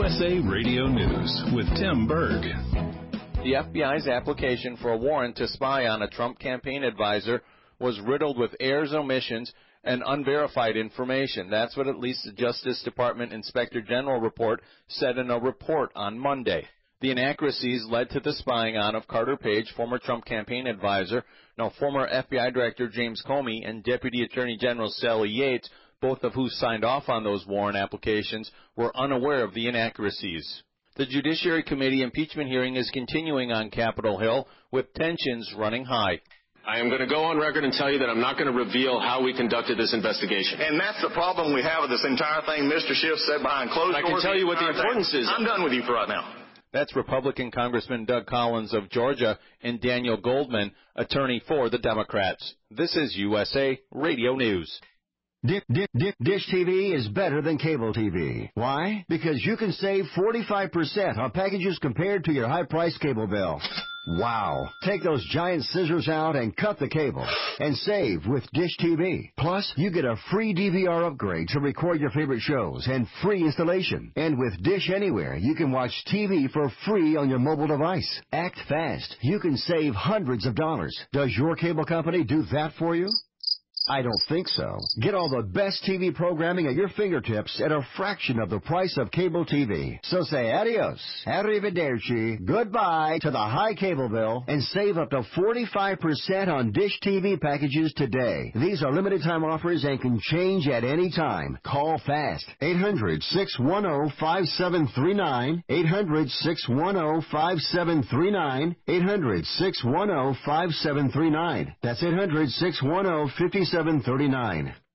USA Radio News with Tim Berg. The FBI's application for a warrant to spy on a Trump campaign advisor was riddled with errors, omissions, and unverified information. That's what at least the Justice Department Inspector General report said in a report on Monday. The inaccuracies led to the spying on of Carter Page, former Trump campaign advisor, now former FBI Director James Comey, and Deputy Attorney General Sally Yates, both of who signed off on those warrant applications, were unaware of the inaccuracies. The Judiciary Committee impeachment hearing is continuing on Capitol Hill, with tensions running high. I am going to go on record and tell you that I'm not going to reveal how we conducted this investigation. And that's the problem we have with this entire thing. Mr. Schiff said behind closed doors. I can tell you what the importance is. I'm done with you for right now. That's Republican Congressman Doug Collins of Georgia and Daniel Goldman, attorney for the Democrats. This is USA Radio News. Dish TV is better than cable TV. Why? Because you can save 45% on packages compared to your high-priced cable bill. Wow. Take those giant scissors out and cut the cable and save with Dish TV. Plus, you get a free DVR upgrade to record your favorite shows and free installation. And with Dish Anywhere, you can watch TV for free on your mobile device. Act fast. You can save hundreds of dollars. Does your cable company do that for you? I don't think so. Get all the best TV programming at your fingertips at a fraction of the price of cable TV. So say adios, arrivederci, goodbye to the high cable bill and save up to 45% on Dish TV packages today. These are limited time offers and can change at any time. Call fast. 800-610-5739. 800-610-5739. 800-610-5739. That's 800-610-5739.